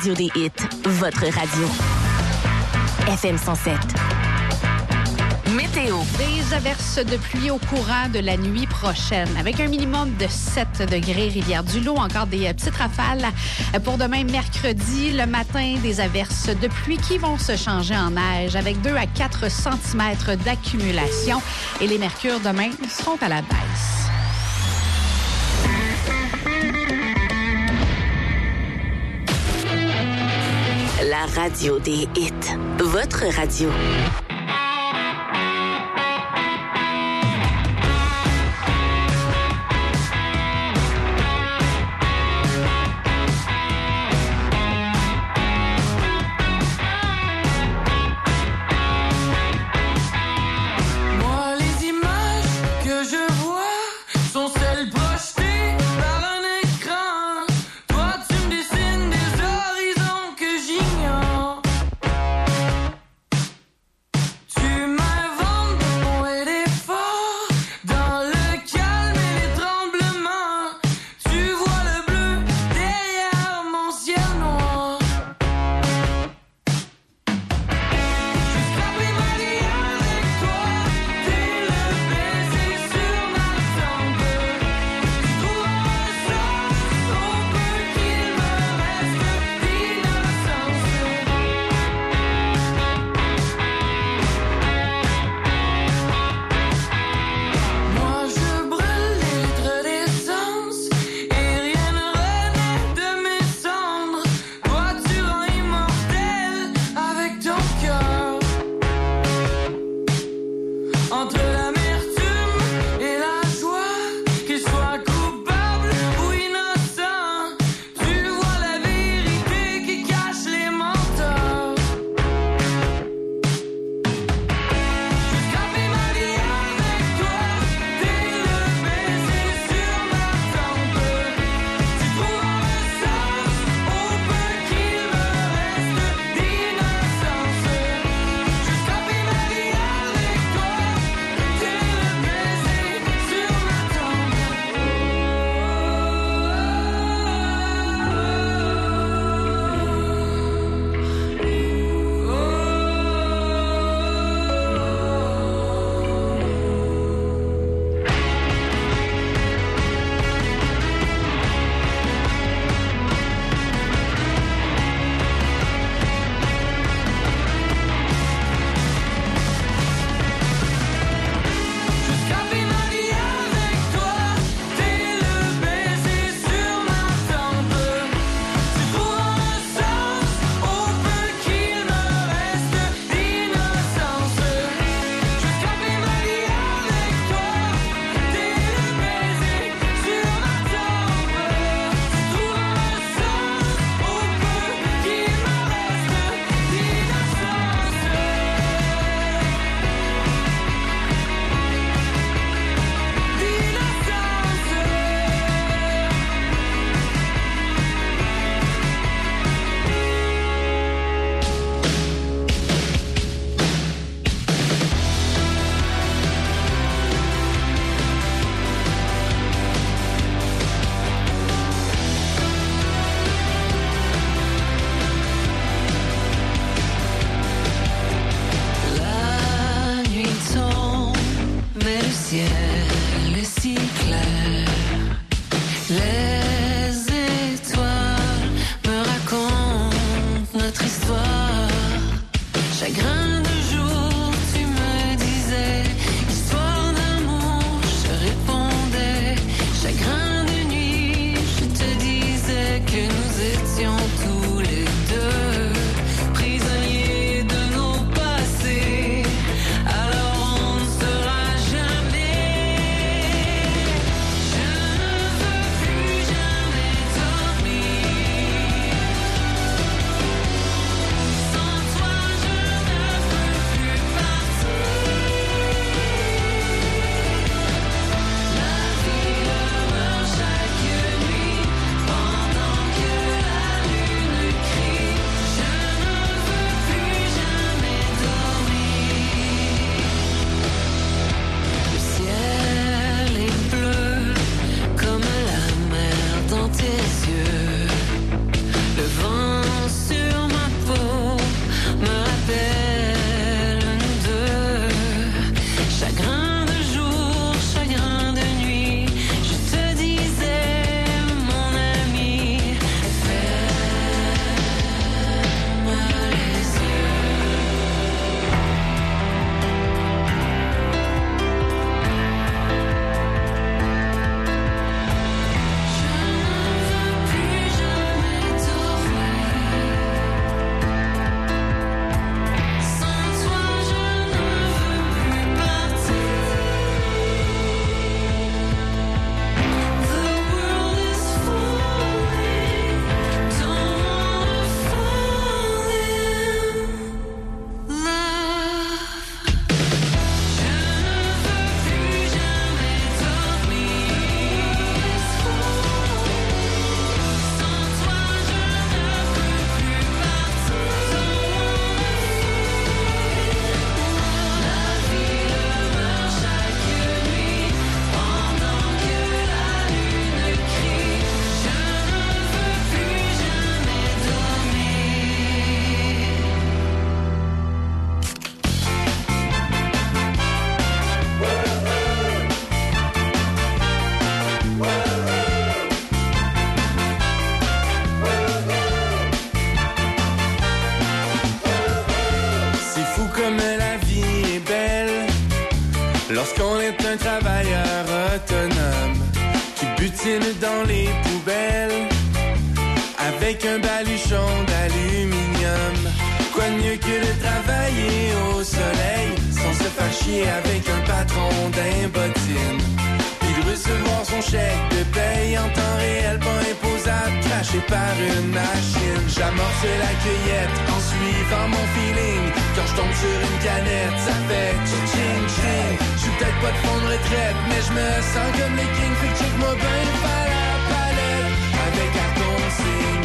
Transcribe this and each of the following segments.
radio des hits, votre radio. FM 107. Météo. Des averses de pluie au courant de la nuit prochaine, avec un minimum de 7 degrés Rivière-du-Loup. Encore des petites rafales pour demain, mercredi. Le matin, des averses de pluie qui vont se changer en neige, avec 2 à 4 cm d'accumulation. Et les mercures demain seront à la baisse. La radio des hits, votre radio. comme la vie est belle lorsqu'on est un travailleur autonome qui butine dans les poubelles avec un baluchon d'aluminium. Quoi de mieux que de travailler au soleil sans se faire chier avec un patron d'imbotine, puis de recevoir son chèque de paye en temps réel pas imposable craché par une machine. J'amorce la cueillette en suivant mon feeling. Quand je tombe sur une canette ça fait tching tching. Je suis peut-être pas de fond de retraite mais je me sens comme les kings. Fait que check-moi bien par la palette avec la consigne.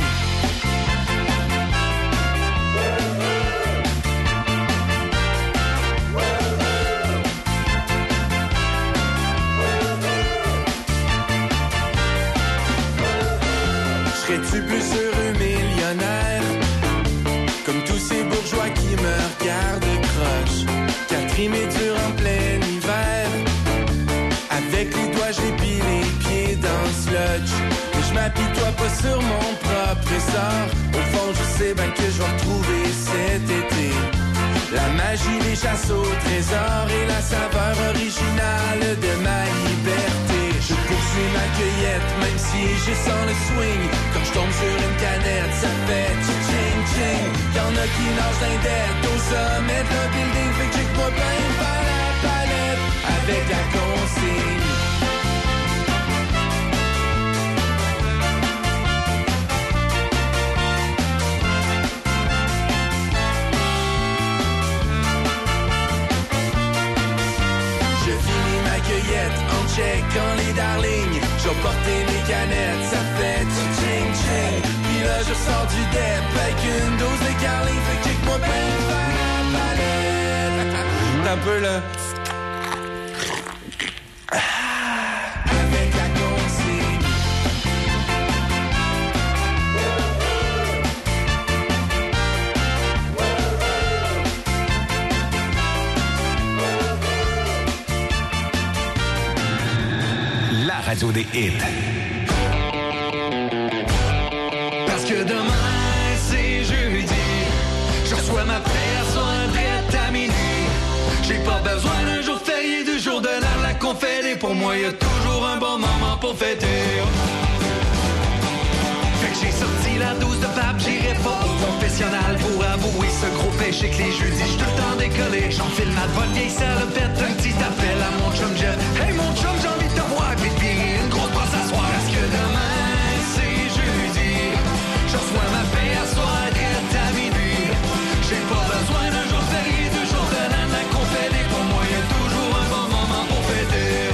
Serais-tu plus heureux millionnaire comme tous ces bourgeois qui me regardent croche? Car trimer dur en plein hiver, avec les doigts j'épile les pieds dans le sludge. Mais je m'apitoie pas sur mon propre sort. Au fond je sais bien que je vais retrouver cet été la magie des chasses au trésor et la saveur originale de ma liberté. Je poursuis ma cueillette même si je sens le swing. Quand je tombe sur une canette ça fait tching tching. Y'en a qui nagent d'un dette au sommet d'un building. Fait que check-moi bien par la palette avec la consigne. En checkant les darlings, j'ai porté mes canettes, ça fait tching tching. Puis là je sors du dep avec une dose de carling. Fait que check-moi bien par la palette. T'as un peu là. Avec la consigne. Radio des hits. Parce que demain c'est jeudi, je reçois ma paie à soir drette à minuit. J'ai pas besoin d'un jour férié, 2 jours de l'an, la conférée. Pour moi y'a toujours un bon moment pour fêter. Fait que j'ai sorti la dose de pape, j'irai pas au confessionnal pour avouer ce gros péché que les jeudis j'suis tout le temps décollé. J'enfile ma bonne vieille salopette, un petit appel à mon chum Jeff. Hey mon chum, j'ai envie de te voir, puis de virer une grosse brosse à soir. Parce que demain c'est jeudi, je reçois ma paie à soir drette à minuit. J'ai pas besoin d'un jour férié, 2 jours de l'an, la conférée. Pour moi y'a toujours un bon moment pour fêter.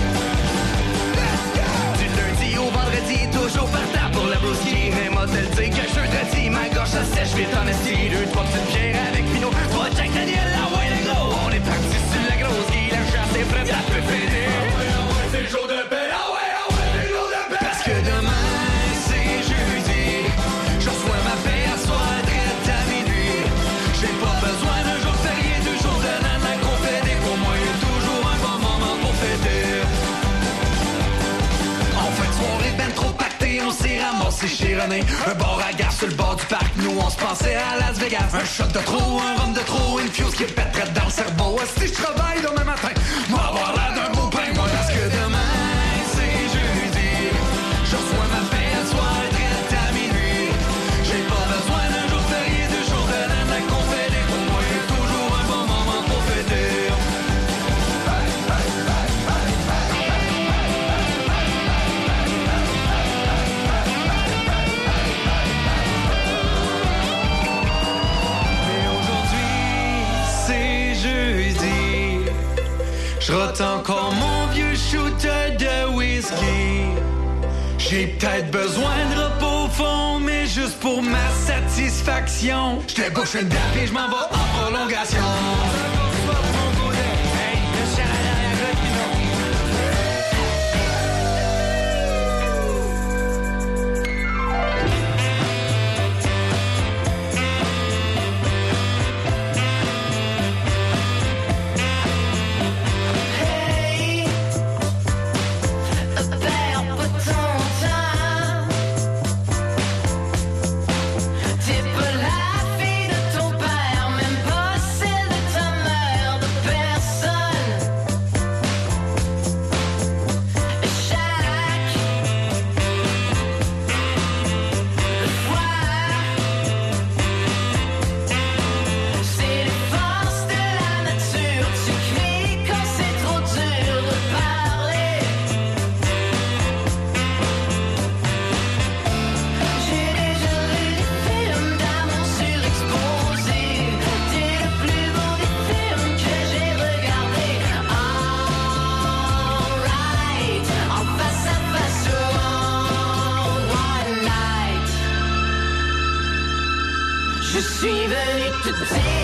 Du lundi au vendredi, toujours par terre pour la broski. Mais moi te le dire que jeudi, ma gorge ça sèche vite en esti. 2, 3 petites bières avec Pinot, 3 Jack Daniel, la ouais les gros. On est parti sur la grosse guille, la chasse est prête, ça peut fêter. C'est le jour de paix, ah ouais, c'est le jour de paix. Parce que demain c'est jeudi, je reçois ma paie à soir drette à minuit. J'ai pas besoin d'un jour férié, 2 jours de l'an, la conférée. Pour moi y'a toujours un bon moment pour fêter. En fin de soirée ben trop pacté, on s'est ramassé chez René. Un bar à gare sur le bord du parc, nous on se pensait à Las Vegas. Un shot de trop, un rhum de trop, une fuse qui pèterait dans le cerveau. Si je travaille demain matin, moi avoir l'air d'un beau pain, moi. Parce que demain c'est jeudi, je reçois ma paie à soir drette à minuit. J'ai pas besoin d'un jour férié, 2 jours de l'an, la conférée. Pour moi y'a toujours un bon moment pour fêter. Je rote encore mon vieux shooter de whisky. J'ai peut-être besoin de repos au fond, mais juste pour ma satisfaction. Je te bouche une date et je m'en vais en prolongation. Hey, le chien à la grotte, T'es pas la fille de ton père, même pas celle de ta Si